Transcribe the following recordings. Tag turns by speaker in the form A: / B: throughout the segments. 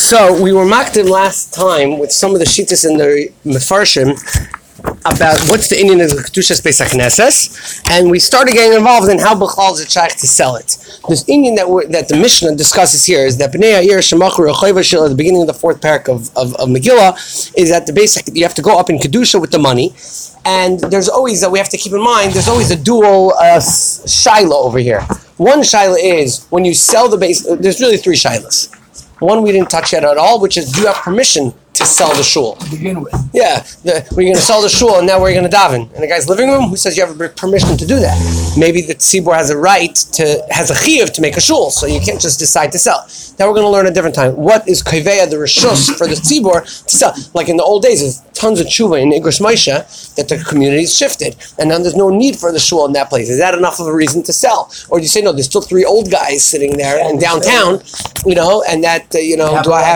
A: So we were mocked last time with some of the shittas in the Mefarshim about what's the Indian of the Kedushas Beis HaKnesses, and we started getting involved in how Bechal is a shaykh to sell it. This Indian that the Mishnah discusses here is that Bnei Yair Shemachru Rechoiva Shil at the beginning of the fourth parak of Megillah is that the basic you have to go up in Kedusha with the money, and there's always that we have to keep in mind. There's always a dual shaila over here. One shaila is when you sell the base. There's really three shailas. One we didn't touch yet at all, which is do you have permission to sell the shul?
B: To begin with.
A: Yeah, we're going to sell the shul and now we're going to daven. In the guy's living room, who says you have permission to do that? Maybe the tzibur has a right has a chiyuv to make a shul, so you can't just decide to sell. Now we're going to learn a different time. What is kaiveya, the rishus for the tzibur to sell? Like in the old days, there's tons of tshuva in Igros Moshe that the community's shifted, and now there's no need for the shul in that place. Is that enough of a reason to sell? Or do you say no? There's still three old guys sitting there in downtown, and that do I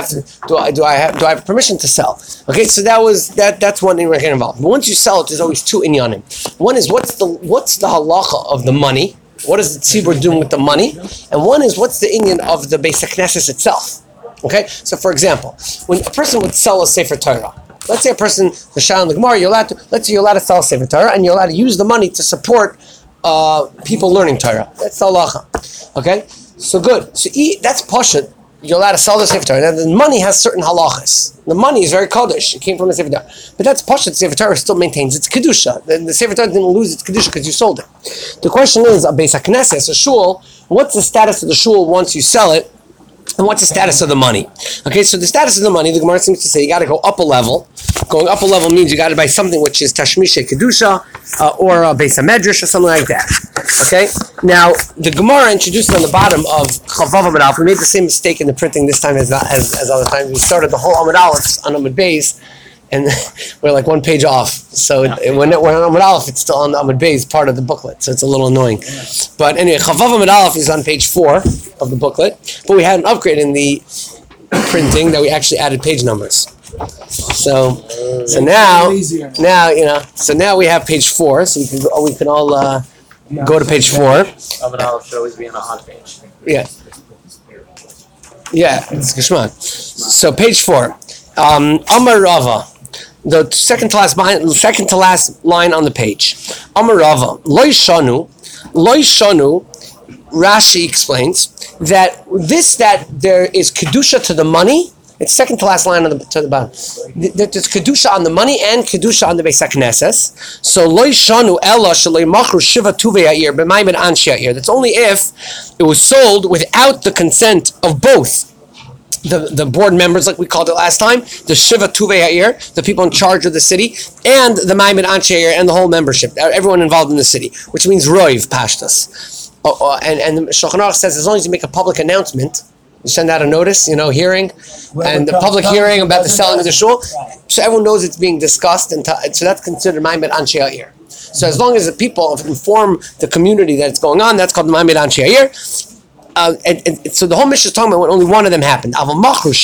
A: have permission to sell? Okay, so that's one thing we're getting involved. But once you sell it, there's always two inyanim. One is what's the halacha of the money? What is the tzibur doing with the money? And one is what's the inyan of the Beis HaKnesses itself? Okay, so for example, when a person would sell a Sefer Torah, let's say a person, the Shah and the Gemara, you're allowed to sell a Sefer Torah, and you're allowed to use the money to support people learning Torah. That's the halacha. Okay, so good. So that's pashut. You're allowed to sell the Sefer Torah. Now, the money has certain halachas. The money is very kodesh. It came from the Sefer Torah. But that's pashut. The Sefer Torah still maintains its kedusha. The Sefer Torah didn't lose its kedusha because you sold it. The question is, a Beis HaKnesses, a shul, what's the status of the shul once you sell it? And what's the status of the money? Okay, so the status of the money, the Gemara seems to say you got to go up a level. Going up a level means you got to buy something which is Tashmishe Kedusha or a Beis HaMedrash or something like that. Okay, now the Gemara introduced on the bottom of Chavav Amud Aleph. We made the same mistake in the printing this time as other times. We started the whole Amud Aleph on Amud Beis, and we're like one page off. So when we're on Amud Aleph, it's still on the Amud Beis part of the booklet, so it's a little annoying. But anyway, Chavav Amud Aleph is on page 4 of the booklet, but we had an upgrade in the printing that we actually added page numbers. So now we have page 4, so we can all go to page 4.
C: Amud Aleph should always be on a hot page.
A: Yeah, it's Geshman. So page 4. Amar Rava, the second to last line on the page. Amar Rava, Loi Shanu, Rashi explains that there is kedusha to the money. It's second to last line to the bottom. There's kedusha on the money and kedusha on the Beis HaKnesses. So Loi Shanu Ella Shalei Machru Shiva Tuvei Yair B'May Ben Anshi Yair. That's only if it was sold without the consent of both the board members, like we called it last time, the Shiva Tuvei Yair, the people in charge of the city, and the Maimed Anshe Yair, and the whole membership, everyone involved in the city, which means Roiv Pashtas. And the Shulchan Aruch says as long as you make a public announcement, you send out a notice, hearing, and the public hearing about the selling of the shul, so everyone knows it's being discussed, and so that's considered Maimed Anshe Yair. So as long as the people inform the community that it's going on, that's called Maimed Anshe Yair. And so the whole mission is talking about when only one of them happened. But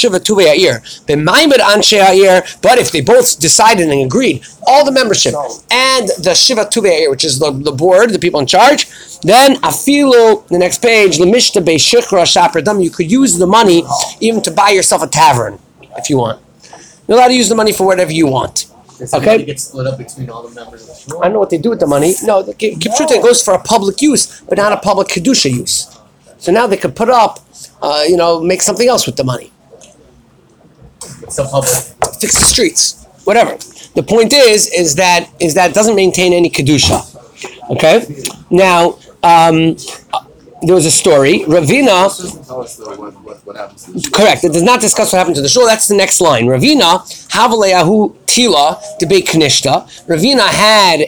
A: if they both decided and agreed, all the membership and the Shiva Tuvei, which is the board, the people in charge, then afilu, the next page, you could use the money even to buy yourself a tavern if you want. You're allowed to use the money for whatever you want.
C: Okay, get split up between all the members of the shul.
A: I don't know what they do with the money. No, the Kipshuta goes for a public use, but not a public kedusha use. So now they could put up, make something else with the money.
C: It's a public.
A: Fix the streets, whatever. The point is that it doesn't maintain any kedusha. Okay. Now there was a story. Ravina.
D: Tell us what happens to the shul.
A: Correct. It does not discuss what happened to the shul. That's the next line. Ravina havaleyahu tila debate knishta. Ravina had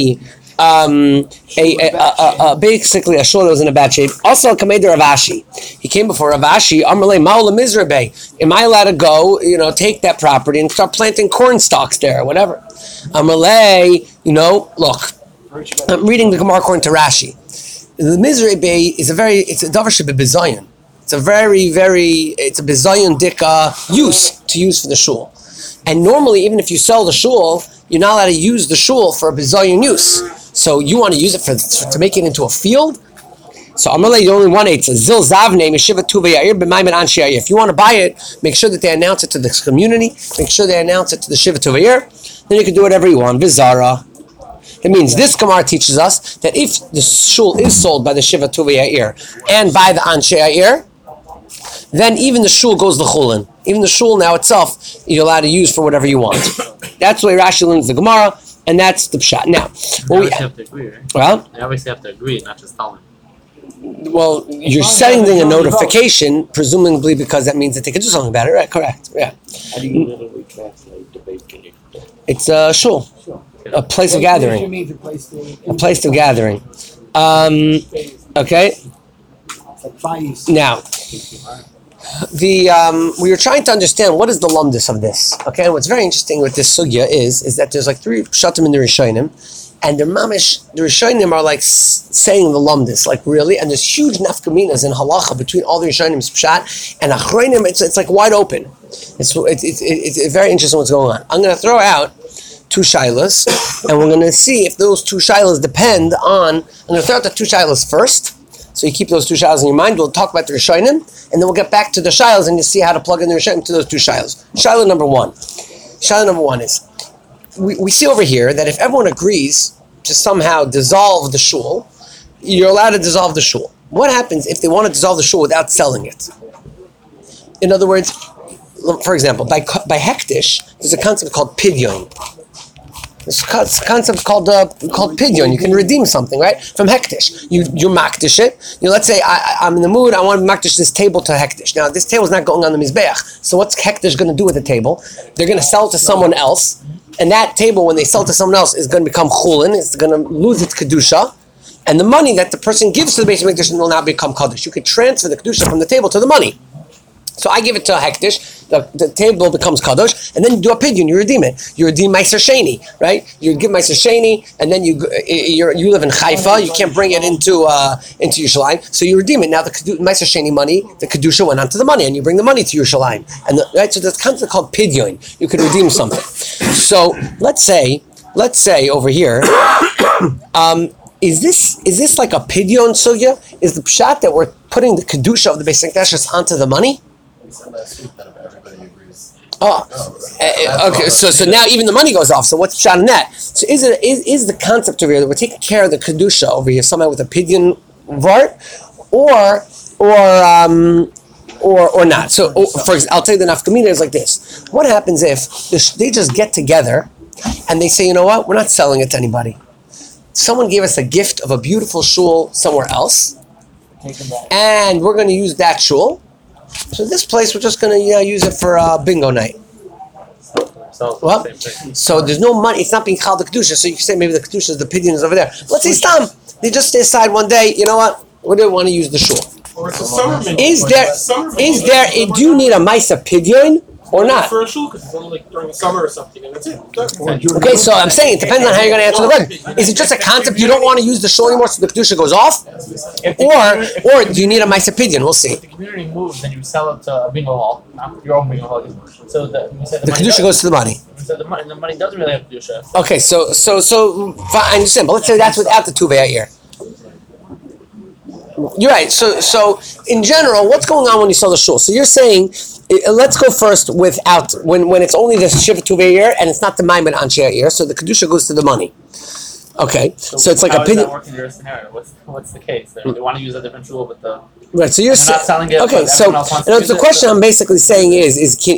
A: basically a shul that was in a bad shape. Also, Kameder Ravashi. He came before Ravashi. Amrle Maula Mizrabe. Am I allowed to go? Take that property and start planting corn stalks there, or whatever. Amrle, look. I'm reading the Gemara according to Rashi. The Mizrabe is it's a davar shebebizayon. It's a it's a bizayon dika use for the shul. And normally, even if you sell the shul, you're not allowed to use the shul for a bizayon use. So you want to use it to make it into a field? So Amalei, you only want 8. So Zil Zavne Mishiva Tuva Yair b'Maimin Anshi Yair. If you want to buy it, make sure that they announce it to the community. Make sure they announce it to the Shiva Tuva Yair. Then you can do whatever you want. Vizara. It means this Gemara teaches us that if the shul is sold by the Shiva Tuva Yair and by the Anshi Yair, then even the shul goes l'chulin. Even the shul now itself, you're allowed to use for whatever you want. That's the way Rashi learns the Gemara, and that's the pshat. Now,
C: They have to agree, right?
A: well,
C: They obviously have to agree, not just tell them.
A: well, you're sending a notification, presumably because that means that they can do something about it, right? Correct. Yeah,
B: How do you literally translate debate?
A: it's a shul, a place of gathering, a place of gathering. Okay. Now, we were trying to understand what is the lumdus of this. Okay, and what's very interesting with this sugya is that there's like 3 pshatim in the Rishonim, and the Rishonim are like saying the lumdus, like really, and there's huge nafkaminas in halacha between all the Rishonim pshat and achronim. It's like wide open. It's very interesting what's going on. I'm going to throw out 2 shilas, and we're going to see if those 2 shilas depend on. I'm going to throw out the 2 shilas first. So you keep those 2 shilas in your mind. We'll talk about the Rishonim, and then we'll get back to the shilas, and you see how to plug in the Rishonim to those 2 shilas. Shilah number 1. Shilah number 1 is, we see over here that if everyone agrees to somehow dissolve the shul, you're allowed to dissolve the shul. What happens if they want to dissolve the shul without selling it? In other words, for example, by hektish, there's a concept called pidyon. There's a concept called pidyon. You can redeem something, right? From hektish. You makdish it. Let's say I'm in the mood, I want to makdish this table to hektish. Now, this table is not going on the mizbeach. So what's hektish going to do with the table? They're going to sell it to someone else. And that table, when they sell it to someone else, is going to become chulin. It's going to lose its kedusha. And the money that the person gives to the Beis Hamikdash will now become kaddish. You could transfer the kedusha from the table to the money. So I give it to a hektish, the table becomes kadosh, and then you do a pidyon, you redeem it. You redeem Meiser Sheni, right? You give Meiser Sheni, and then you live in Haifa, you can't bring it into Yerushalayim, so you redeem it. Now the Meiser Sheni money, the kedusha went onto the money, and you bring the money to Yerushalayim. And right, so there's a concept called pidyon. You could redeem something. So let's say over here, is this like a pidyon sugya? Is the pshat that we're putting the kedusha of the Beis Hamikdash onto the money?
D: We said last week that if everybody agrees.
A: Okay. So now even the money goes off. So what's pshat in that? So is the concept over here that we're taking care of the kedusha over here somehow with a pidyon vart, or not? So for example, I'll tell you the nafkamina is like this. What happens if they just get together and they say, you know what, we're not selling it to anybody. Someone gave us a gift of a beautiful shul somewhere else, and we're going to use that shul. So this place, we're just going to use it for bingo night. Well, so there's no money. It's not being called the kedusha. So you can say maybe the kedusha is the pidyon is over there. Let's say stam. They just decide one day, you know what? We don't want to use the shul.
E: Or it's a summer menu.
A: Do you need a maisa pidyon or not?
E: For a shul, because it's only like during the summer or something, and that's it.
A: Okay, so I'm saying it depends on how you're going to answer the question. Is it just a concept you don't want to use the shul anymore, so the kedusha goes off, or do you need a maisa pidyon? We'll see.
C: If the community moves, then you sell it to a bingo hall, not your own bingo hall. So the
A: kedusha goes to the money.
C: So the money doesn't really have kedusha.
A: Okay, so I understand, but let's say that's without the Tuvei Yair. You're right. So in general, what's going on when you sell the shul? So you're saying, let's go first without when it's only the Shiva Tuvei Yair and it's not the Maimin Anshe Yair, so the kedusha goes to the money. Okay, so it's like
C: how
A: a
C: does that
A: pidyon.
C: work in your scenario? What's the case? They want to use a different tool, but the
A: Right, so you're
C: They're not selling it,
A: okay.
C: but
A: So
C: everyone else wants to use
A: the
C: it,
A: question
C: so-
A: I'm basically saying is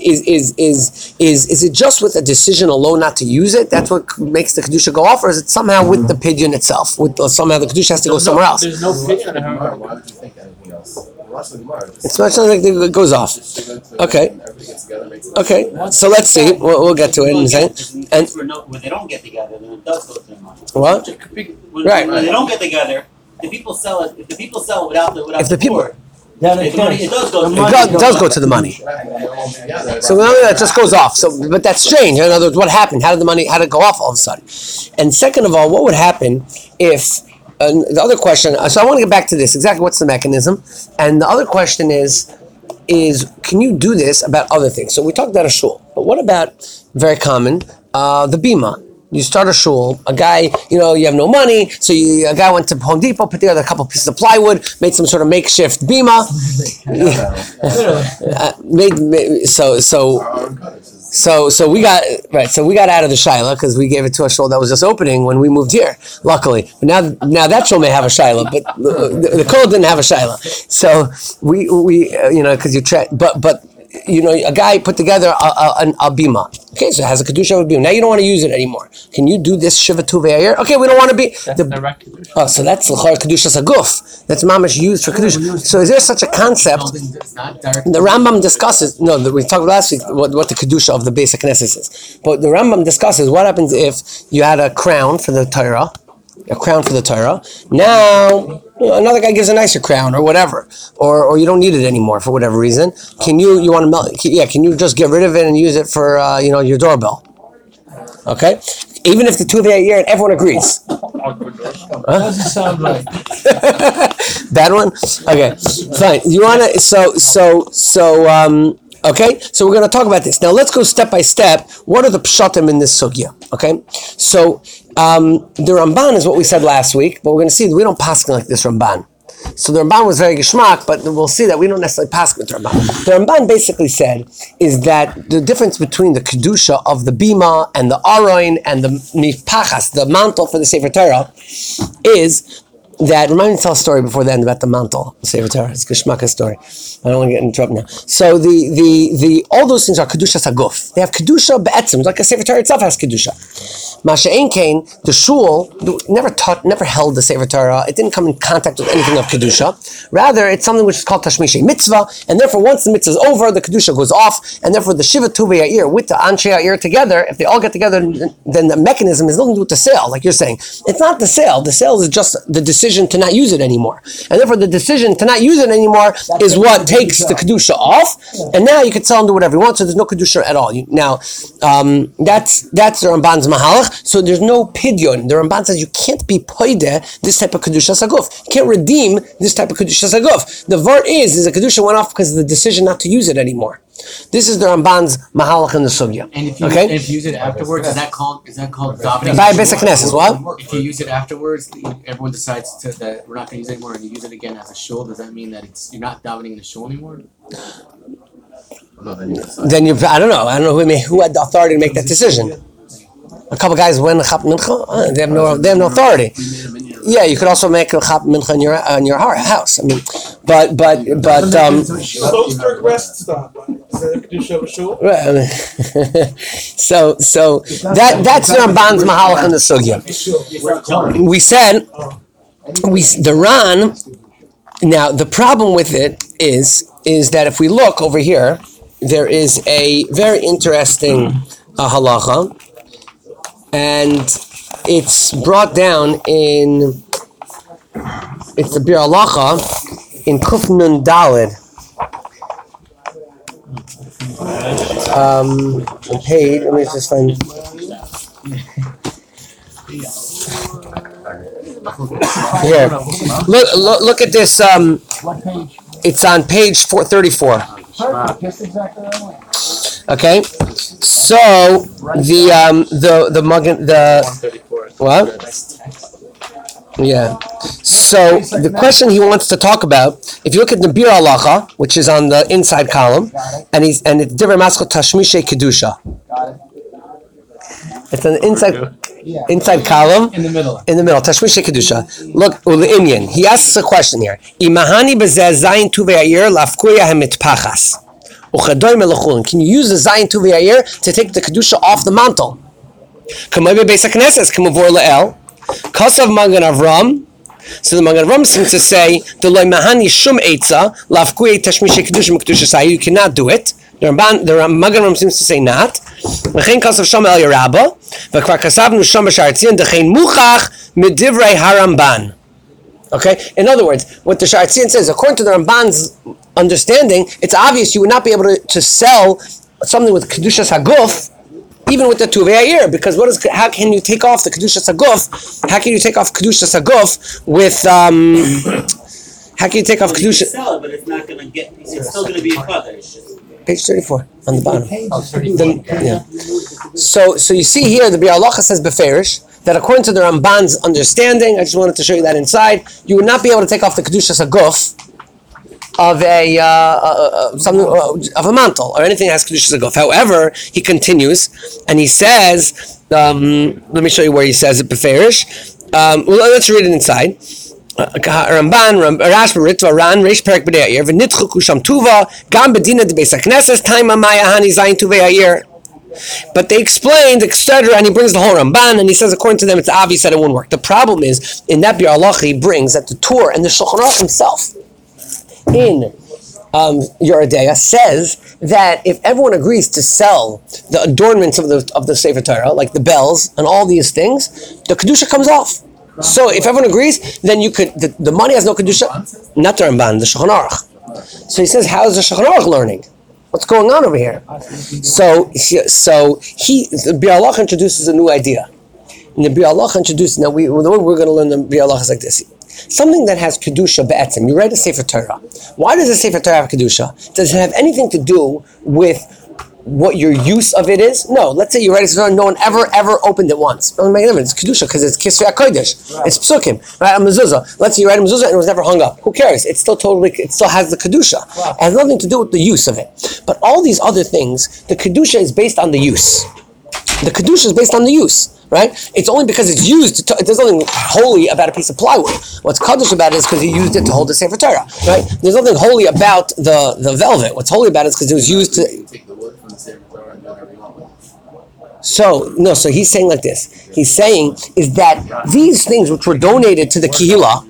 A: it just with a decision alone not to use it? That's what makes the kedusha go off, or is it somehow with the pidyon itself? Somehow the kedusha has to go somewhere else.
C: There's no picture in
D: Why
C: her.
D: would you think anything else? Watch the Gemara.
A: It's much like it goes off. Okay.
D: Everybody gets together, makes it.
A: Okay, so let's see. We'll get to it in a second. And
B: When they don't get together, then it does go to the money.
A: what?
B: When,
A: Right.
B: when they don't get together, the people sell it. If the people sell it without the
A: If the people-
B: board, it does go to the
A: It
B: money.
A: does go to the money. So that just goes off. So, but that's strange. In other words, what happened? How did it go off all of a sudden? And second of all, what would happen if the other question? So I want to get back to this. Exactly, what's the mechanism? And the other question is can you do this about other things? So we talked about a shul, but what about very common the bima? You start a shul. A guy, you have no money, so a guy went to Home Depot, put together a couple pieces of plywood, made some sort of makeshift bima. So we got out of the shaila because we gave it to a shul that was just opening when we moved here. Luckily, but now that shul may have a shaila, but the code didn't have a shaila. So we because but. A guy put together a bima. Okay, so it has a kedusha of a bima. Now you don't want to use it anymore. Can you do this shiva tu ve'ayir? Okay, we don't want to be.
C: That's direct kedusha.
A: Oh, so that's l'char kedusha saguf. That's mamash used for kedusha. So is there such a concept?
B: It's not direct.
A: The Rambam discusses. No, we talked last week what the kedusha of the basic Knesset is. But the Rambam discusses what happens if you had a crown for the Torah. Now, another guy gives a nicer crown or whatever, or you don't need it anymore for whatever reason. Can you want to melt? Yeah, can you just get rid of it and use it for your doorbell? Okay, even if the two of you are here and everyone agrees.
C: Doesn't sound right.
A: Bad one. Okay, fine. You want to okay, so we're going to talk about this. Now let's go step by step. What are the pshatim in this sugya? Okay, so the Ramban is what we said last week, but we're going to see that we don't paskin like this Ramban. So the Ramban was very geschmack, but we'll see that we don't necessarily paskin with the Ramban. The Ramban basically said is that the difference between the kedusha of the bima and the aroin and the mipachas, the mantle for the Sefer Torah, is that, remind me to tell a story before the end about the mantle, the Sefer Torah. It's a geschmack story. I don't want to get into trouble now. So the all those things are kedusha saguf. They have kedusha be'etzim, like a Sefer Torah itself has kedusha. Masha'en kain, the shul never held the Sefer Torah. It didn't come in contact with anything of kedusha. Rather, it's something which is called tashmishay mitzvah, and therefore once the mitzvah is over, the kedusha goes off, and therefore the shiva tu ve'ya'ir with the anshe ha'ir together, if they all get together, then the mechanism is nothing to do with the sale, like you're saying. It's not the sale. The sale is just the decision to not use it anymore, and therefore the decision to not use it anymore is what takes the kedusha off, and now you can sell and do whatever you want. So there's no kedusha at all. That's the Ramban's mahalach. So there's no pidyon. The Ramban says you can't be poide this type of kedusha saguf. You can't redeem this type of kedusha saguf. The vart is the kedusha went off because of the decision not to use it anymore. This is the Ramban's mahalach in the sugya.
B: And if you use it afterwards, is that called davening?
A: By basic Knesset, what?
B: If you use it afterwards, everyone decides that we're not going to use it anymore, and you use it again as a shul. Does that mean that you're not davening in the shul anymore?
A: Then I don't know who had the authority to make that decision. A couple guys went chap mincha. They have no authority. Yeah, you could also make a chap mincha in your house. I mean, but
E: Sloatsburg rest stop. Is that a kedusha of a shul?
A: So that's the Ramban's mahalach in the sugya. We said the Ran. Now the problem with it is that if we look over here, there is a very interesting halacha. And it's brought down it's the Bir Halacha in Kuf Nun Daled. Page, let me just find. Here, look at this. It's on page 434. Okay, so the what? Yeah. So the question he wants to talk about, if you look at the Bir Halacha, which is on the inside column, and it's Divrei Maskot Tashmishay Kedusha. It's an inside column. In the middle. Tashmishay Kedusha. Look, Ule'inyan. He asks a question here. Imahani b'zeh zayin tu ve'ayir lafkuya hemitpachas. Can you use the zayin tu ve'ayir to take the kedusha off the mantle? Kamay be'beis hakneses kamavor le'el. Kasav Magen Avram. So the Magen Avram seems to say the loy mahani shum eitza lafkuya tashmishay kedusha mekdusha sayi. You cannot do it. The Magen Avram seems to say not. V'chein kasav sham el yarabba. V'kvar kasavnu sham b'shar tzion dechein muchach midivrei haramban. Okay. In other words, what the Sha'ar Tzion says, according to the Ramban's understanding, it's obvious you would not be able to sell something with Kedushas Haguf, even with the Tuvei Ha'ir, because how can you take off the Kedushas Haguf? How can you take off Kedushas Haguf with, how can you take off Kedusha?
B: You can sell it, but it's not going to it's still going to be a kaddish.
A: Page 34 on the bottom.
C: Oh, 31.
A: Yeah. So you see here the Biur Halacha says beferish that according to the Ramban's understanding, I just wanted to show you that inside, you would not be able to take off the kedushas aguf of a mantle or anything that has kedushas aguf. However, he continues and he says, let me show you where he says it beferish. Well, let's read it inside. Ramban, Rashba, Ritva, Ran, Reish Perek B'dei Ha'ir, V'nitchu Kusham Tuva, Gam Bedina de Beis HaKnesses, Taima Maya Hani Zayin Tuvei Ha'ir. But they explained, etc., and he brings the whole Ramban, and he says, according to them, it's obvious that it won't work. The problem is, in that Biur Halacha, he brings that the Torah and the Shulchan Aruch himself, in Yoredeya, says that if everyone agrees to sell the adornments of the Sefer Torah, like the bells and all these things, the Kedusha comes off. So if everyone agrees, then you could, the money has no Kedusha, not the Ramban, the Shulchan Aruch. So he says, how is the Shulchan Aruch learning? What's going on over here? So the Biur Halacha introduces a new idea. And the Biur Halacha introduces, now the way we're going to learn the Biur Halacha is like this. Something that has Kedusha be'etzim, you write a Sefer Torah. Why does a Sefer Torah have Kedusha? Does it have anything to do with what your use of it is? No. Let's say you write a Sefer Torah, no one ever opened it once. It doesn't make a difference. It's Kedusha because it's Kisvei HaKodesh. Right. It's Psukim. Right? A mezuzah. Let's say you write a mezuzah and it was never hung up. Who cares? It still has the Kedusha. Wow. It has nothing to do with the use of it. But all these other things, the Kedusha is based on the use. The Kedusha is based on the use. Right? It's only because it's used. There's nothing holy about a piece of plywood. What's kaddish about it is because he used it to hold the Sefer Torah. Right? There's nothing holy about the velvet. What's holy about it is because it was used to.
D: Take the wood from the Sefer Torah and do whatever you want with it.
A: So he's saying like this. He's saying is that these things which were donated to the Kehillah,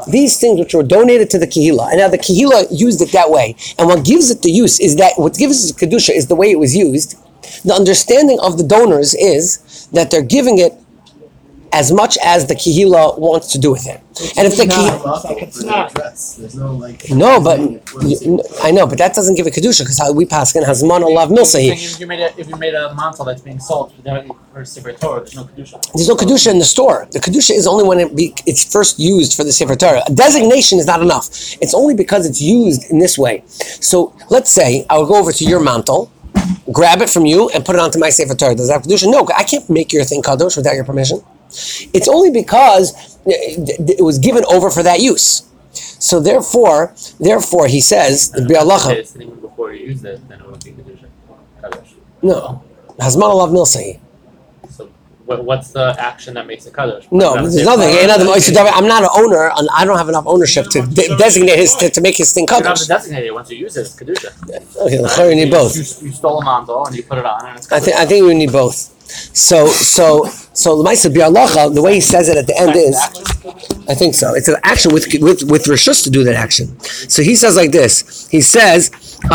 A: and now the Kehillah used it that way. And what gives it the use is that what gives it kedusha is the way it was used. The understanding of the donors is that they're giving it as much as the Kehillah wants to do with it. And if the Kehillah... No, but I know, but that doesn't give a kedusha because how we pass in Hazman Allah Milsahi.
C: If you made a mantle that's being sold for Sefer Torah, there's no kedusha.
A: There's no kedusha in the store. The kedusha is only when it's first used for the Sefer Torah. A designation is not enough. It's only because it's used in this way. So let's say I would go over to your mantle, grab it from you, and put it onto my Sefer Torah. Does that have kedusha? No, I can't make your thing kadosh without your permission. It's only because it was given over for that use. So therefore, he says the Biur Halacha.
C: Even before you use it, then it would be kedusha. Kadosh.
A: No, Hazman Allah Milsahi.
C: So what's the action that makes it kadosh?
A: No, there's nothing. I'm not an owner, and I don't have enough ownership to designate to make his thing
C: You don't have to
A: kadosh.
C: designate it. Once you use it, it's kedusha.
A: Okay, you need both.
C: You stole a mantle and you put it on, and it's kedusha.
A: I think we need both. So the Ma'aseh Biur Halacha, the way he says it at the end is, I think so. It's an action with reshus to do that action. So he says like this. He says,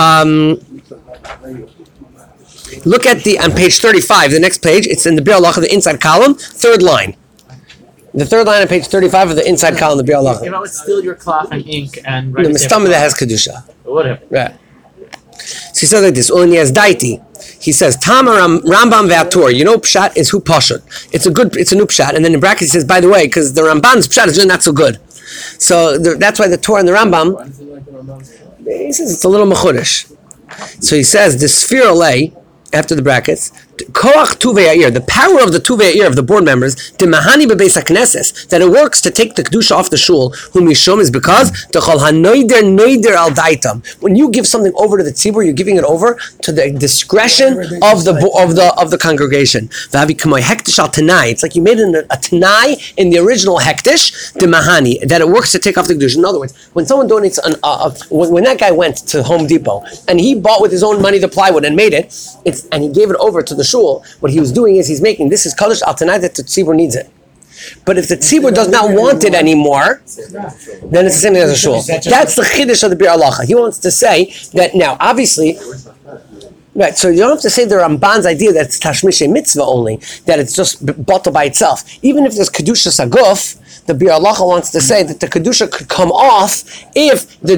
A: look at on page 35, the next page. It's in the Biur Halacha, the inside column, third line. The third line on page 35 of the inside column of the Biur Halacha.
C: If I would steal your cloth and ink and write
A: The stomach that has kedusha.
C: whatever.
A: Right. So he says like this. Ulani has daiti. He says, Tama Rambam Ve'atur. You know, pshat is who pashut. It's a new pshat. And then in brackets he says, by the way, because the Ramban's pshat is really not so good. So that's why the Torah and the Rambam, he says it's a little mechurish. So he says, the Sfir Olei, after the brackets, Koach Tuvei Ha'ir, the power of the Tuvei Ha'ir of the board members, the Mahani Bebeis HaKnesses, that it works to take the Kedusha off the shul, whom Mishum is because the Chol HaNoider Noider Al Daitam. When you give something over to the tzibur, you're giving it over to the discretion of the congregation. Vavi Kamoi Hektish Al Tanai. It's like you made a Tanai in the original Hektish, the Mahani, that it works to take off the Kedusha. In other words, when someone donates, when that guy went to Home Depot and he bought with his own money the plywood and made it, and he gave it over to the shul, what he was doing is he's making this is Kaddish Al Tanai that the tzibur needs it. But if the tzibur does not want it anymore, then it's the same thing as a shul. That's the chiddush of the Biur Halacha. He wants to say that now, obviously, right, so you don't have to say the Ramban's idea that it's Tashmishe Mitzvah only, that it's just bottled by itself. Even if there's Kedusha Saguf, the Biur Halacha wants to say that the Kedusha could come off if the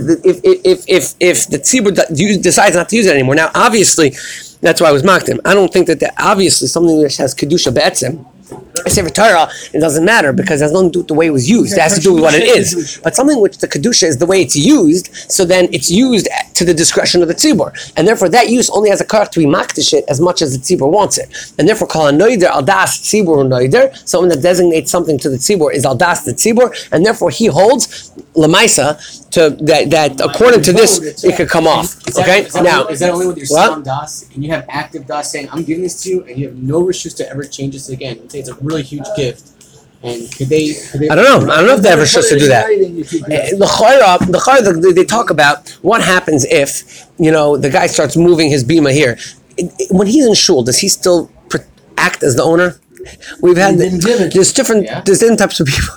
A: tzibur decides not to use it anymore. Now, obviously, that's why I was mocked him. I don't think that obviously something that has Kedusha Be'etzim, a Sefer Torah, it doesn't matter because it has nothing to do with the way it was used. It has to do with what it is. But something which the Kedusha is the way it's used, so then it's used to the discretion of the Tzibur. And therefore that use only has a character to be makdish it as much as the Tzibur wants it. And therefore call a noider al das Tzibur noider, someone that designates something to the Tzibur is al das the Tzibur, and therefore he holds Lamaisa to that according to this it could come off. Okay? Now
B: is that only with your
A: what?
B: Sam Das? Can you have active Das saying, I'm giving this to you and you have no rishus to ever change this again? And say it's a really huge gift. And could they
A: I don't know if they ever supposed to do that. The Chayra, they talk about what happens if, the guy starts moving his bima here. When he's in shul, does he still act as the owner? We've had there's different types of people.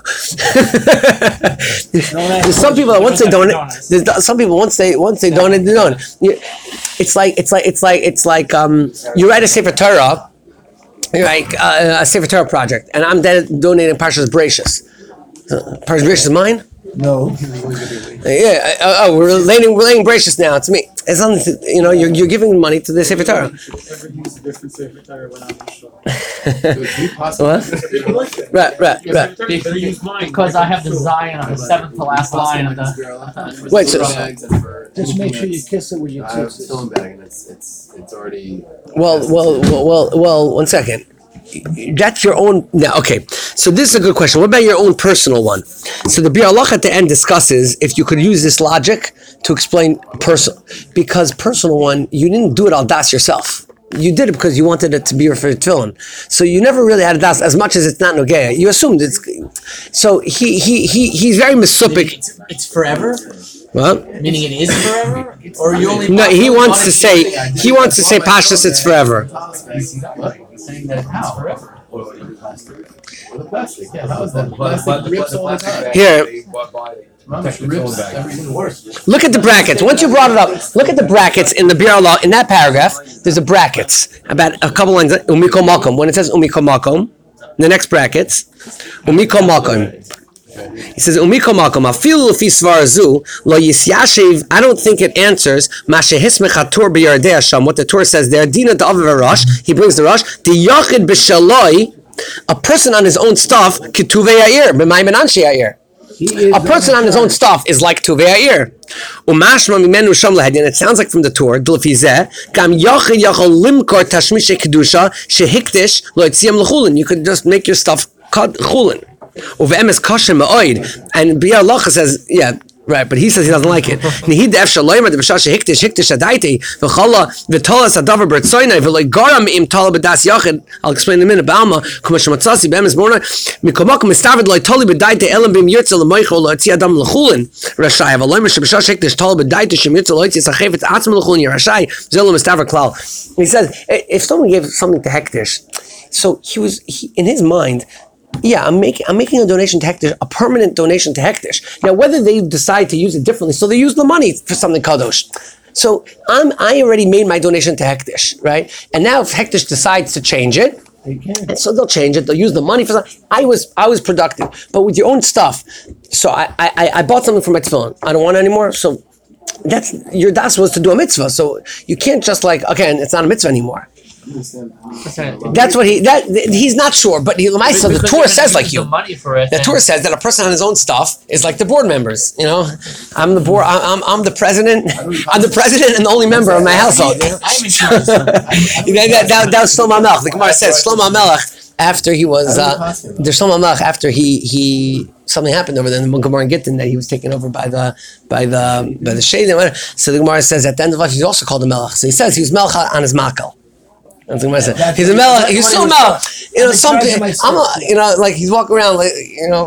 A: There's some people that once they donate. There's some people once they donate, they don't. It's like you write a Sefer Torah. Like a Sefer Torah project, and I'm donating Parshas Bereshis. Parshas Bereshis is mine?
F: No.
A: We're laying Bereshis now. It's me. It's on. You're giving money to the Sefer Torah.
E: Ever use a different Sefer Torah when I'm in shul?
A: Right.
C: Because I have the Zion on the seventh to last line of the.
A: Wait, so
F: Just make sure you kiss it with your
D: I'm
F: tootsies.
D: still in bag and it's already.
A: well. 1 second. That's your own. Now, okay. So this is a good question. What about your own personal one? So the Bir Allah at the end discusses if you could use this logic to explain personal, because personal one you didn't do it al das yourself. You did it because you wanted it to be your favorite tefillin. So you never really had a das as much as it's not nogea. You assumed it's. So he's very misupik.
B: It's forever?
A: What?
B: Meaning it is forever? Or you only
A: No, he wants to say Pashtus it's forever.
C: Saying that it's forever.
D: The plastic, yeah, how is that?
E: Plastic rips all the time.
A: Here,
D: Rips everything worse.
A: look at the brackets. Once you brought it up, look at the brackets in the Bir Allah. In that paragraph, there's a brackets about a couple lines. Umiko makom. When it says umiko makom, the next brackets, umiko makom. He says umiko makom. Afilu lefi svarazu lo yisyashiv. I don't think it answers mashehismech hatur b'yardei Hashem. What the Torah says there. Dina da'av Rosh. He brings the Rosh. The yachid b'shaloi. A person on his own stuff kituvei ha'ir b'mayim anshe ha'ir. A person on his own stuff is like Tuvei Ha'ir. Umashma mimenu sham lahadin. It sounds like from the Torah. D'lefizeh gam yachid yachol limkor tashmishe kedusha shehikdish lo etziam l'chulin. You could just make your stuff chulin. Uve'emes kashem ma'oid. And Bir Allah says, yeah. Right, but he says he doesn't like it. Nihid efshaloyma de b'shashe hikdish adaiti v'chala v'tolas adavar b'rtzoynai v'loy garam im tala b'das yachid. I'll explain in a minute. Ba'alma kumash matzasi b'emes morna mikomakum mistavid loy tali b'daiti elam b'im yirtzel l'moichol lo etzi adam l'chulin rashai v'loyma sheb'shashe hikdish tala b'daiti shem yirtzel lo etzi sachefetz atzma l'chulin yerashai zelo mistaver klal. He says if someone gave something to hektish, so he in his mind. Yeah, I'm making a donation to Hektish, a permanent donation to Hektish. Now, whether they decide to use it differently, so they use the money for something kadosh. So I already made my donation to Hektish, right? And now if Hektish decides to change it,
F: They can.
A: and so they'll change it. They'll use the money for something. I was productive, but with your own stuff. So I bought something for my tefillin. I don't want it anymore. So that's your das was to do a mitzvah. So you can't just it's not a mitzvah anymore. That's what he's not sure, but so the Torah says like you.
C: The money for it.
A: The Torah says that a person on his own stuff is like the board members. I'm the board. I'm the president. I'm the president and the only member of my household.
C: I'm in charge.
A: That was Shlomo Melech. The Gemara says Shlomo Melech after he was there's Shlomo Melech after he something happened over there in the Gemara in Gittin that he was taken over by the shade. So the Gemara says at the end of life he's also called a Melech. So he says he was Melech on his makel. He's a melech. He's still a melech. Something. Like he's walking around like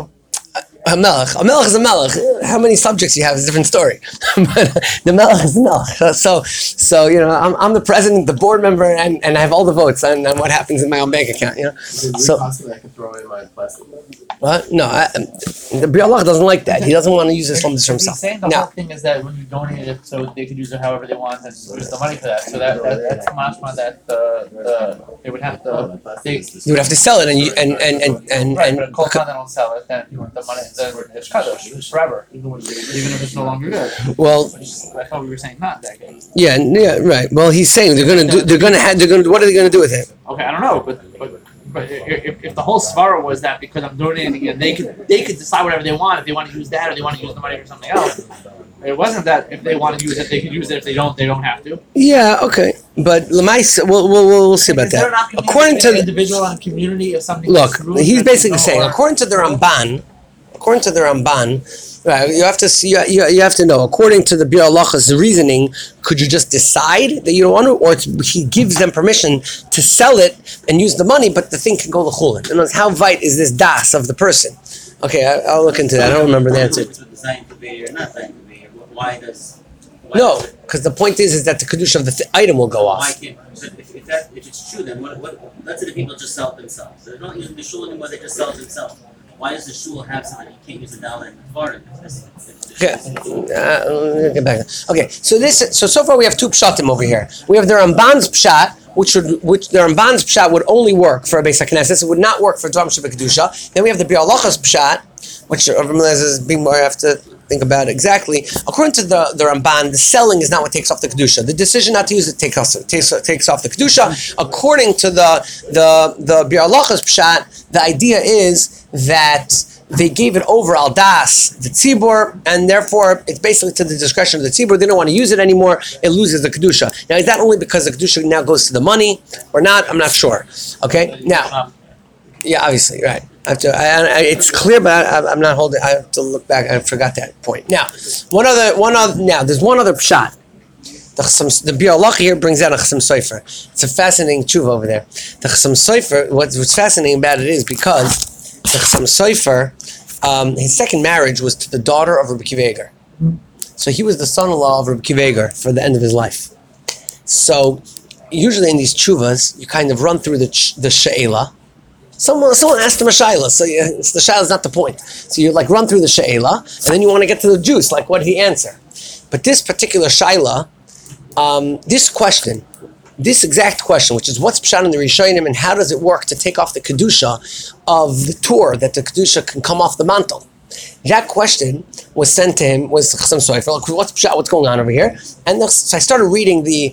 A: a melech. A melech is a melech. How many subjects you have is a different story. But the melech is a melech. So I'm the president, the board member, and I have all the votes on what happens in my own bank account.
D: So possibly I could throw in my plastic.
A: What? No, the Bir Allah doesn't like that. He doesn't want to use this for
C: He's
A: himself.
C: saying the whole thing is that when you donate it, so they could use it however they want and use the money for that. So that's the mashma that they would have to.
A: You would have to sell it, and
C: Right, but a kol they don't sell it, then the money, then it's kadosh forever, even if it's no longer good.
A: well,
C: I thought we were saying not that good.
A: yeah, right. Well, he's saying what are they gonna do with it?
C: Okay, I don't know, but but if the whole svara was that because I'm donating and they could decide whatever they want if they want to use that or they want to use the money for something else. It wasn't that if they want to use it, they could use it. If they don't have to.
A: Yeah, okay, but Lemais, we'll see about
C: Is there
A: that.
C: an
A: According to
C: individual and community of something.
A: look,
C: screwed
A: he's
C: that
A: basically
C: you
A: saying,
C: know, or-
A: according to the Ramban, right, you have to see, you have to know. According to the Bir Halachas reasoning, could you just decide that you don't want to, or he gives them permission to sell it and use the money, but the thing can go l'chulin. In other words, how vite is this das of the person? Okay, I'll look into that. I don't remember the answer.
G: It's designed to be or not designed to be. Why does?
A: No, because the point is that the kedusha of the item will go
G: Why
A: off.
G: can't? So if it's true, then what? Let's say the people just sell it themselves. They're not using the shul anymore. They just sell it themselves. Why does the shul have something you can't use a dollar in the foreign?
A: Okay, let me get back. Okay, so far we have two pshatim over here. We have the Ramban's pshat, which the Ramban's pshat would only work for a Beis HaKnesses. It would not work for Dvarim Shebekadusha. Then we have the Bir Halachas pshat, which is being more. I have to think about it exactly. According to the Ramban, the selling is not what takes off the kedusha. The decision not to use it takes off the kedusha. According to the Bir Halachas pshat, the idea is that they gave it over al das the tzibur, and therefore it's basically to the discretion of the tzibur. They don't want to use it anymore. It loses the kedusha. Now, is that only because the kedusha now goes to the money or not? I'm not sure. Okay, now. Yeah, obviously, right. I have to. It's clear, but I'm not holding. I have to look back. I forgot that point. Now, one other. Now, there's one other pshat. The Bir Halacha here brings out a Chassam Sofer. It's a fascinating tshuva over there. The Chassam Sofer. What's fascinating about it is because the Chassam Sofer, his second marriage was to the daughter of Rabbi Akiva Eiger. So he was the son-in-law of Rabbi Akiva Eiger for the end of his life. So usually in these tshuvas, you kind of run through the she'ela. Someone asked him a shaila, so the shaila is not the point. So you like run through the she'ela, and then you want to get to the juice, like what did he answer? But this particular shaila, this exact question, which is what's pshat in the Rishonim and how does it work to take off the kedusha of the Torah, that the kedusha can come off the mantle? That question was sent to him, was Chassam Sofer, like, what's pshat, what's going on over here? And so I started reading the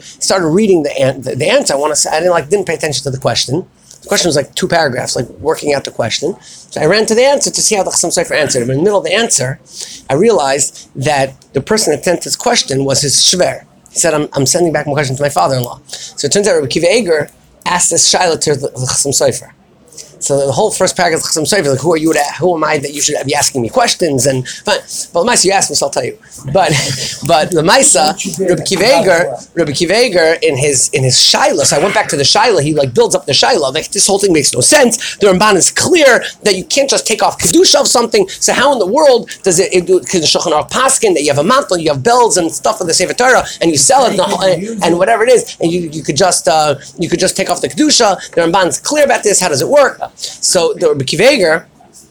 A: answer. I didn't pay attention to the question. The question was like 2 paragraphs, like working out the question. So I ran to the answer to see how the Chassam Sofer answered it. But in the middle of the answer, I realized that the person that sent this question was his shver. He said, I'm sending back my question to my father-in-law. So it turns out Rabbi Akiva Eiger asked this shaila to the Chassam Sofer. So the whole first paragraph of Chassam Sofer, like, who am I that you should be asking me questions? And but Lamaisa, you asked me, so I'll tell you. But Lamaisa, Rabbi Akiva Eiger in his shaila. So I went back to the shaila. He like builds up the shaila. Like this whole thing makes no sense. The Ramban is clear that you can't just take off kedusha of something. So how in the world does it do? Because the Shulchan Aruch paskin that you have a mantle, you have bells and stuff of the Sefer Torah, and you sell it and whatever it is, and you could just take off the kedusha. The Ramban's clear about this. How does it work? So the Rabbi Akiva Eiger,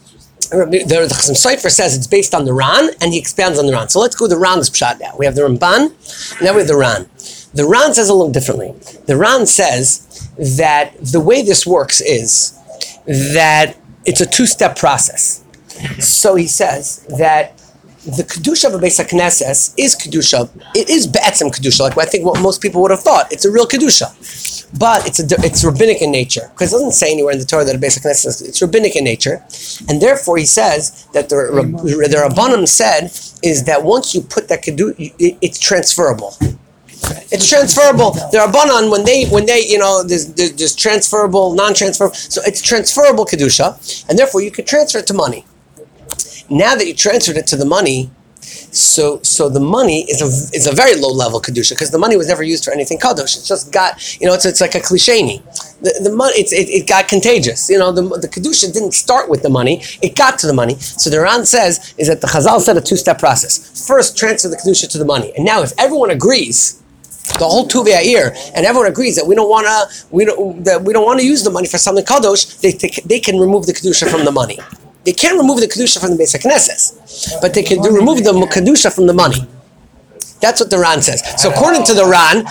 A: the Chassam Sofer says it's based on the Ran, and he expands on the Ran. So let's go to the Ran's pshat now. We have the Ramban, and now we have the Ran. The Ran says a little differently. The Ran says that the way this works is that it's a 2-step process. So he says that the kedusha of a Beis HaKnesses is kedusha. It is be'etzem kedusha, like I think what most people would have thought. It's a real kedusha. But it's rabbinic in nature, because it doesn't say anywhere in the Torah that a Beis HaKnesses, it's rabbinic in nature, and therefore he says that the Rabbanim said is that once you put that kedusha, it's transferable. It's transferable. The Rabbanan when they there's transferable, non-transferable, so it's transferable kedusha, and therefore you could transfer it to money. Now that you transferred it to the money. So the money is a very low level kedusha because the money was never used for anything kadosh. It's just got it's like a klisheni. The money it got contagious. The kedusha didn't start with the money; it got to the money. So the Ran says is that the Chazal said a 2-step process. First, transfer the kedusha to the money, and now if everyone agrees, the whole Tuvei Ha'ir, and everyone agrees that we don't want to use the money for something kadosh, they can remove the kedusha from the money. They can't remove the kedusha from the Beis HaKnesses, but they can remove the kedusha from the money. That's what the Ran says. So according to the Ran,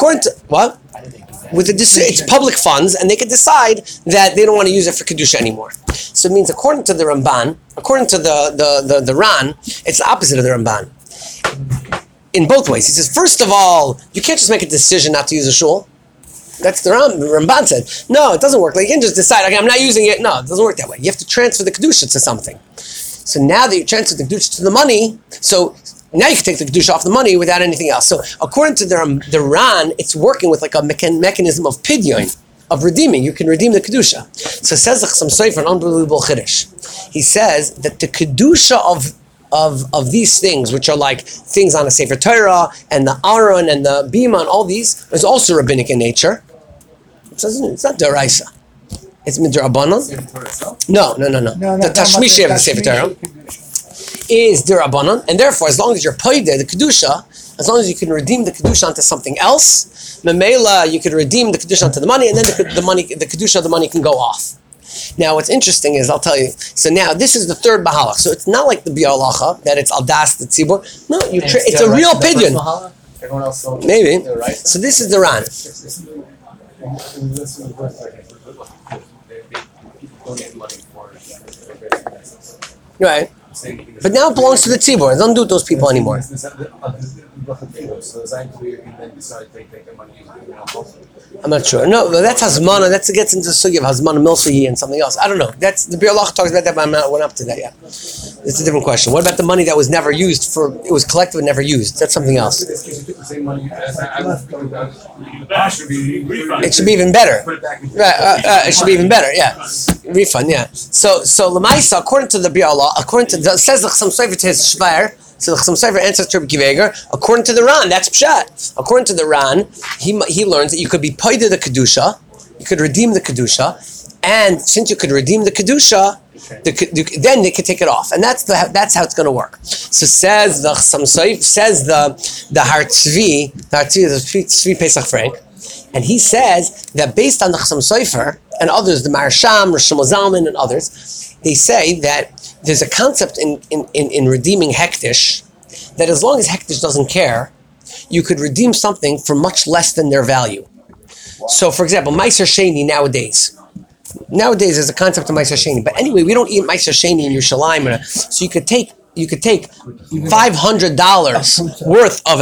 A: with it's public funds, and they can decide that they don't want to use it for kedusha anymore. So it means according to the Ramban, according to the Ran, it's the opposite of the Ramban. In both ways, he says, first of all, you can't just make a decision not to use a shul. That's the Ramban said. No, it doesn't work. Like you can just decide, okay, I'm not using it. No, it doesn't work that way. You have to transfer the Kedusha to something. So now that you transfer the Kedusha to the money, so now you can take the Kedusha off the money without anything else. So according to the Ran, it's working with like a mechanism of pidyon, of redeeming. You can redeem the Kedusha. So says the Chassam Sofer, an unbelievable Chiddush. He says that the Kedusha of these things, which are like things on a Sefer Torah, and the Aron, and the Bima, and all these, is also rabbinic in nature. It's not Deraisa. It's Midrabanan. No. The Tashmishi of the Sefer Torah is Derabanan, and therefore, as long as you're paid there, the Kedusha, as long as you can redeem the Kedusha onto something else, Memela, you can redeem the Kedusha onto the money, and then the Kedusha of the money can go off. Now, what's interesting is, I'll tell you, so now this is the third Mahalach. So it's not like the Bialacha, that it's Aldas, the Tzibur. No, it's a real pidyon.
B: Everyone else sold
A: Maybe.
B: their right.
A: So this is the Ran. Right. But now it belongs to the tzibur. It doesn't do it to those people anymore. I'm not sure. No, that's Hazmana. That gets into the sugi of Hazmana Milsahi and something else. I don't know. That's the Bir Allah talks about that, but I'm not went up to that yet. It's a different question. What about the money that was never used for? It was collected but never used. That's something else. It should be even better. Right. It should be even better. Yeah. Refund. Yeah. So Lamaisa, according to the Bir Allah, according to says the Chassam Sofer to his Shvair. So the Chassam Sofer answers to Rabbi Kiveger, according to the Ran, that's Pshat. According to the Ran, he learns that you could be paid to the Kedusha, you could redeem the Kedusha, and since you could redeem the Kedusha, then they could take it off. And that's how it's going to work. So says the Chassam Sofer, says the Har Tzvi, the Tzvi Pesach Frank, and he says that based on the Chassam Sofer and others, the Marsham, Rosh Zalman, and others, they say that there's a concept in redeeming Hektish that as long as Hektish doesn't care, you could redeem something for much less than their value. So, for example, Meiser Sheni nowadays there's a concept of Meiser Sheni. But anyway, we don't eat Meiser Sheni in Yerushalayim. So you could take $500 worth of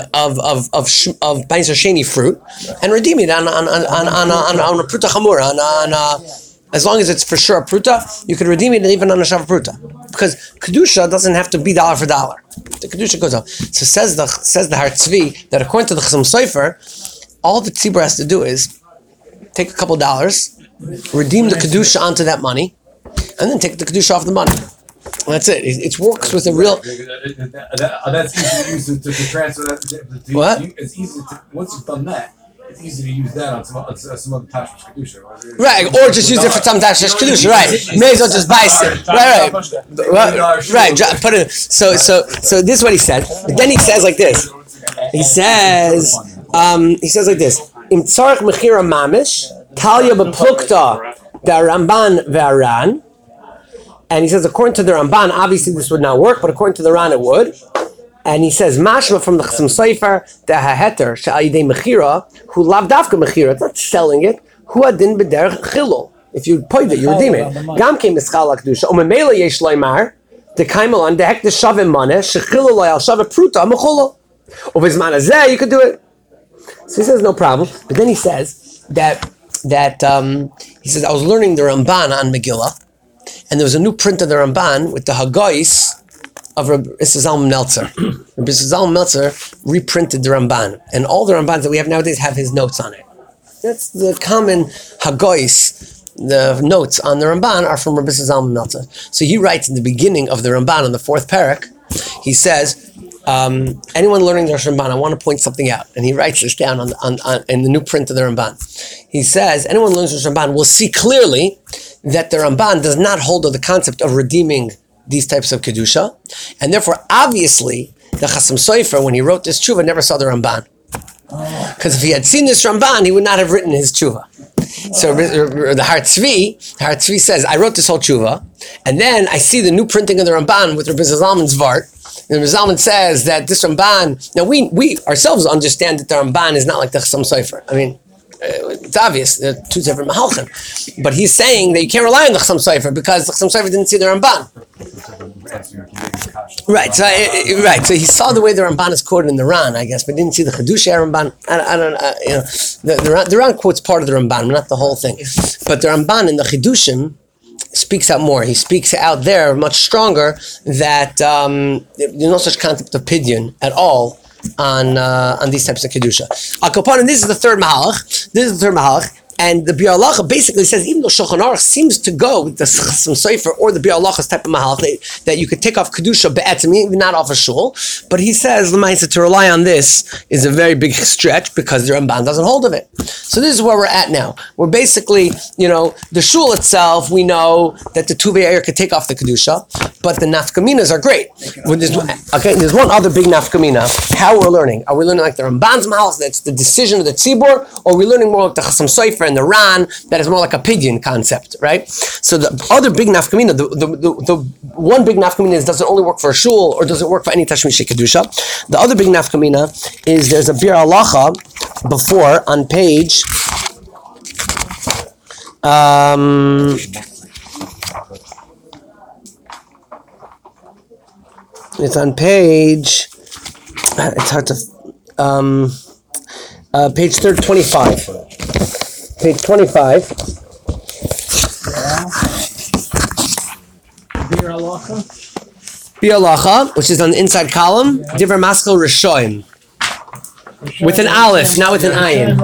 A: Meiser Sheni fruit and redeem it on a Pruta Chamura, as long as it's for sure a pruta, you can redeem it even on a shav pruta, because kedusha doesn't have to be dollar for dollar. The kedusha goes up. So says the Har Tzvi that according to the Chassam Sofer, all the tzibur has to do is take a couple dollars, redeem the kedusha onto that money, and then take the kedusha off the money. And that's it. It works with a real.
H: That's easy to use to transfer that.
A: What?
H: It's easy to, once you've done that. It's easy to use that on some other Tashmish Kedusha.
A: Right, or just use it for some Tashmish Kedusha, right. May as well just buy it. Right, put it. So this is what he said. But then he says like this. He says like this. Im tzarech mechira mamish, talya beplukta the Ramban ve'aran. And he says, according to the Ramban, obviously this would not work, but according to the Ran, it would. And he says, mashma from the Chassam Sofer, the haheter, she'ayidei mechira, who lav dafka mechira, it's not selling it, hu adin b'derech chilul. If you point it, you redeem it. Gam kein mischal ha'kedusha, umemela yesh loymar, the kaimalan, the hek the shavim maneh, shechilul loy al shavim pruta, mechulul. Uvizman hazeh, you could do it. So he says, no problem. But then he says that he says, I was learning the Ramban on Megillah, and there was a new print of the Ramban with the Haggais of Rabbi Zalman Meltzer. Rabbi Zalman Meltzer reprinted the Ramban, and all the Rambans that we have nowadays have his notes on it. That's the common Haggais. The notes on the Ramban are from Rabbi Zalman Meltzer. So he writes in the beginning of the Ramban on the fourth parak, he says, anyone learning the Ramban, I want to point something out. And he writes this down on in the new print of the Ramban. He says, anyone who learns the Ramban will see clearly that the Ramban does not hold to the concept of redeeming these types of Kedusha. And therefore, obviously, the Chassam Sofer, when he wrote this tshuva, never saw the Ramban. Because if he had seen this Ramban, he would not have written his tshuva. So the Har Tzvi says, I wrote this whole tshuva, and then I see the new printing of the Ramban with Rabbi Zalman's Vart. And Rabbi Zalman says that this Ramban, now we ourselves understand that the Ramban is not like the Chassam Sofer. I mean, it's obvious, they're two different mahalchim. But he's saying that you can't rely on the Chassam Sofer because the Chassam Sofer didn't see the Ramban. Right. So So he saw the way the Ramban is quoted in the Ran, I guess, but didn't see the Chedush Ramban. I don't. The Ran quotes part of the Ramban, not the whole thing. But the Ramban in the Chedushim speaks out more. He speaks out there much stronger that there's no such concept of pidyon at all on these types of kedusha. Akopan, this is the third mahalach. And the Biur Halacha basically says, even though Shulchan Aruch seems to go with the Chasam Sofer or the Biur Halacha's type of mahalach, that you could take off kedusha be'etzim, even not off a shul, but he says l'maisa to rely on this is a very big stretch because the Ramban doesn't hold of it. So this is where we're at now. We're basically, the shul itself, we know that the Tuvei Ayir could take off the kedusha, but the nafkaminas are great. There's one other big nafkamina. How we're learning? Are we learning like the Ramban's mahalach, that's the decision of the tzibur, or are we learning more like the Chasam Sofer and the Ran, that is more like a pidyon concept, right? So the other big nafkamina, the one big nafkamina is, does it only work for a shul or does it work for any tashmish kedusha? The other big nafkamina is there's a Biur Halacha before on page it's on page it's hard to page 25. Page 25.
F: Biur Halacha.
A: Biur Halacha, which is on the inside column, Divrei Maskil Rishoim. With an aleph, not with an ayin.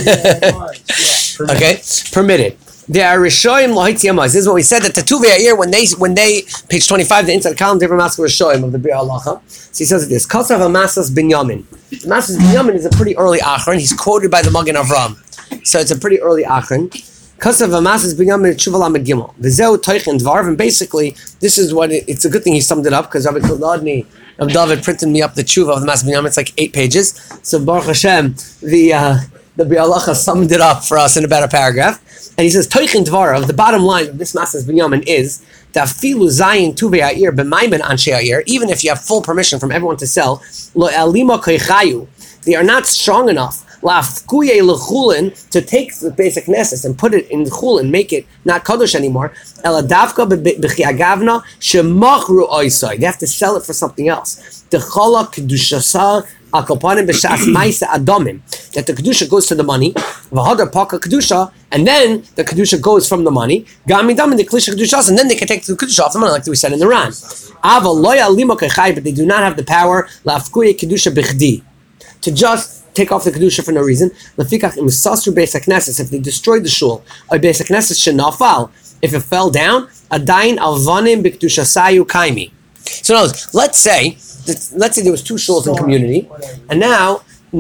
A: Okay, permitted. There are Rishoim Lohitzi Amaz. This is what we said that the Tuvei Ayir, when they page 25, the inside column, Divrei Maskil Rishoim of the Biur Halacha. So he says this: Kosav Amasas Binyamin. Amasas Binyamin is a pretty early Achron. He's quoted by the Magen Avram. So it's a pretty early Achron. Kosav Amasas Binyamin Tshuva Lamed Gimel. V'zeu Toichen Dvarv. And basically, this is what it's a good thing he summed it up because Rabbi Kildadni of David printed me up the Tshuva of the Mas Binyamin. It's like 8 pages. So Baruch Hashem, the Biur Halacha summed it up for us in about a paragraph. And he says, Toichen Dvarv, the bottom line of this Masas Binyamin is that Filu Zayin Tuvei Ayir B'mayben Anshe Ayir, even if you have full permission from everyone to sell, Lo Elima Koichayu, they are not strong enough La'afkuye l'chulin, to take the basic nesses and put it in chulin, make it not kadosh anymore. Eladavka b'chiagavna shemachru oisai. They have to sell it for something else. Dechala kedushasa akopanim b'shas ma'isa adomim. That the kedusha goes to the money. V'hadar paka kedusha, and then the kedusha goes from the money. Gamidam and the klisha kedushas, and then they can take the kedusha off the money, like we said in the Ran. Ava loya limo kechai, but they do not have the power la'afkuye kedusha b'chdi, to just take off the kedusha for no reason. Lefikach imsasru beis hakneses, if they destroyed the shul, or beis hakneses shenafal, if it fell down, adayin alvanim b'kedushasayu kaimi. So in other words, let's say there was 2 shuls in community, and now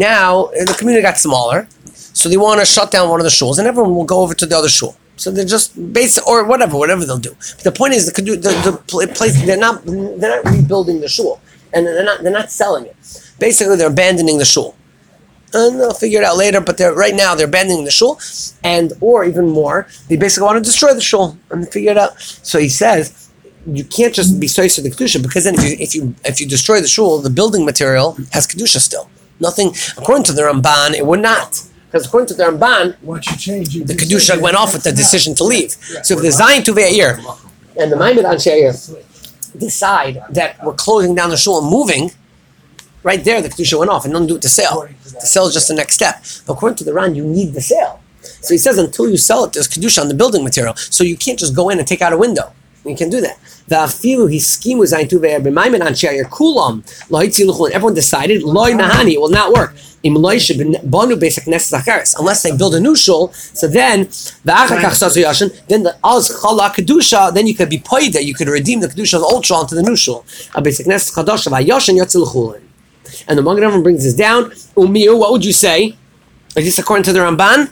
A: the community got smaller, so they want to shut down one of the shuls, and everyone will go over to the other shul. So they're just or whatever they'll do. But the point is, the place they're not rebuilding the shul, and they're not selling it. Basically, they're abandoning the shul. And they'll figure it out later, but right now they're abandoning the shul, or even more, they basically want to destroy the shul and figure it out. So he says, you can't just be sois of the kedusha, because then if you destroy the shul, the building material has kedusha still. Nothing, according to the Ramban, it would not. Because according to the Ramban,
F: once you change it,
A: the kedusha went off with the decision to leave. So if the Zayin Tuvei Ayir and the Maimed Anshe Ayir decide that we're closing down the shul and moving, right there the kedusha went off, and don't do it to sale. The sale is just the next step. But according to the Ran, you need the sale. So he says until you sell it, there's kedusha on the building material. So you can't just go in and take out a window. You can do that. The afilu his scheme was zayin tuvei b'maymen anshe ayir kulam lahitzi luchul. Everyone decided loy nahani, it will not work. Im loy shebanu basic nesses acharis, unless they build a new shul. So then the achakach sazu yashin. Then the az chala kedusha. Then you could be paid that you could redeem the kedusha of the old shul into the new shul. A basic nesses chadash vayashin yatzel luchul. And the Magen Avram brings this down. Umiu, what would you say? Is this according to the Ramban?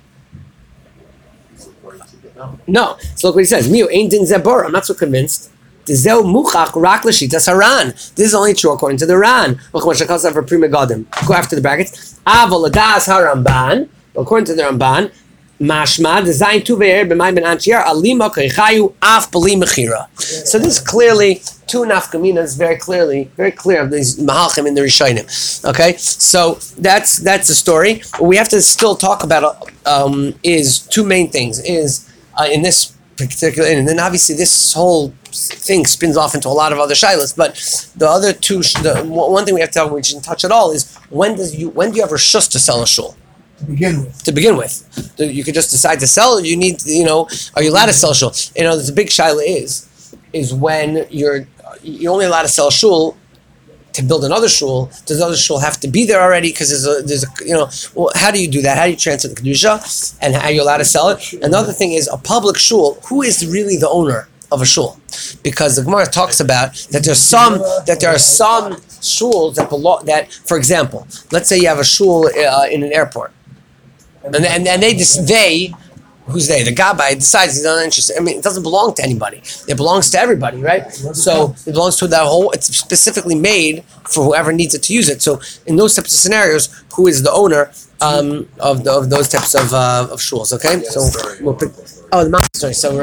A: No. So look what he says. Miu ain't din zebor. I'm not so convinced. Tizeu muchach rak l'shitas haran. This is only true according to the Ran. Go after the brackets. Aval adas haramban. According to the Ramban, mashma design tuvei b'mayim ben anchiar alima keichayu af b'li mechira. So this is clearly 2 nafkaminas, very clear of these mahalchim in the Rishonim. Okay, so that's the story. What we have to still talk about is 2 main things. In this particular, and then obviously this whole thing spins off into a lot of other shilas. But the other two, one thing we have to talk, we didn't touch at all, is when do you have reshus to sell a shul?
F: To begin with.
A: To begin with, you could just decide to sell. You need, are you allowed to sell a shul? There's a big shaila is when you're only allowed to sell a shul. To build another shul, does the other shul have to be there already? Because there's a how do you do that? How do you transfer the kedusha, and how are you allowed to sell it? Another thing is a public shul. Who is really the owner of a shul? Because the Gemara talks about that there are some shuls that belong. That, for example, let's say you have a shul in an airport, and they. Who's they? The Gabbai decides he's not interested. I mean, it doesn't belong to anybody. It belongs to everybody, right? So it belongs to that whole. It's specifically made for whoever needs it to use it. So in those types of scenarios, who is the owner of those types of shuls? Okay, so we'll pick. Oh, the mountain story. So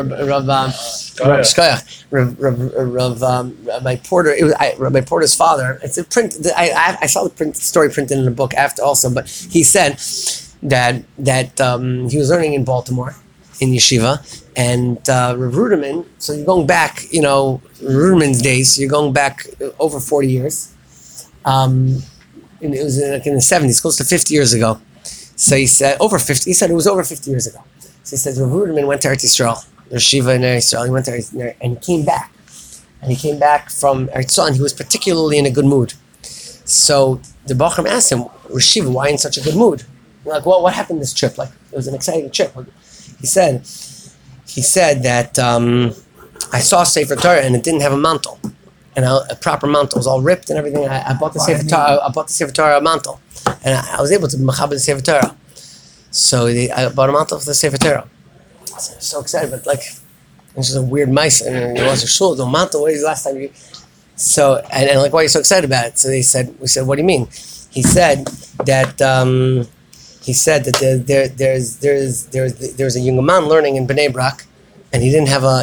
A: Rabbi Porter. Rabbi Porter's father. It's a print. I saw the story printed in a book after also, but he said that he was learning in Baltimore in yeshiva, and Rav Ruderman. So you're going back, Ruderman's days. You're going back over 40 years. And it was in the 70s, close to 50 years ago. So he said over 50. He said it was over 50 years ago. So he says Rav Ruderman went to Eretz Yisrael, yeshiva in Eretz Yisrael. He went to Eretz Yisrael and he came back. And he came back from Eretz Yisrael, and he was particularly in a good mood. So the Bachram asked him, Rashiva, why in such a good mood? Like, what happened this trip? Like, it was an exciting trip. He said that I saw Sefer Torah and it didn't have a mantle, and a proper mantle. It was all ripped and everything. I bought the Sefer Torah. I bought the Sefer Torah mantle, and I was able to mechabed the Sefer Torah. So I bought a mantle for the Sefer Torah. I was so excited, but it's just a weird mice. And it was a shul, no mantle. What is the last time you? So and why are you so excited about it? So we said, what do you mean? He said that. There's a young man learning in Bnei Brak, and he didn't have a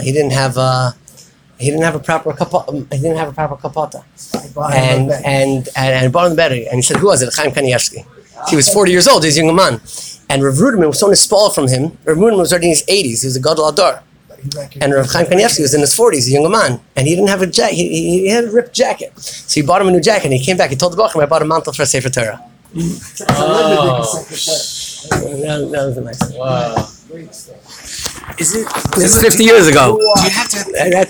A: proper kapata. And I bought him the battery, and he said, who was it? Chaim Kanievsky. He was 40 years old. He's a young man, and Rav Ruderman was so spoiled from him. Rav Ruderman was already in his 80s. He was a Gadol Adar. And Rav Chaim Kanievsky was in his 40s, a young man, and he didn't have a jacket. He had a ripped jacket, so he bought him a new jacket. And he came back. He told the Bachram, I bought a mantle for a Sefer Torah. That was a nice one.
C: Wow.
A: This is 50 years ago.
B: Do you have to?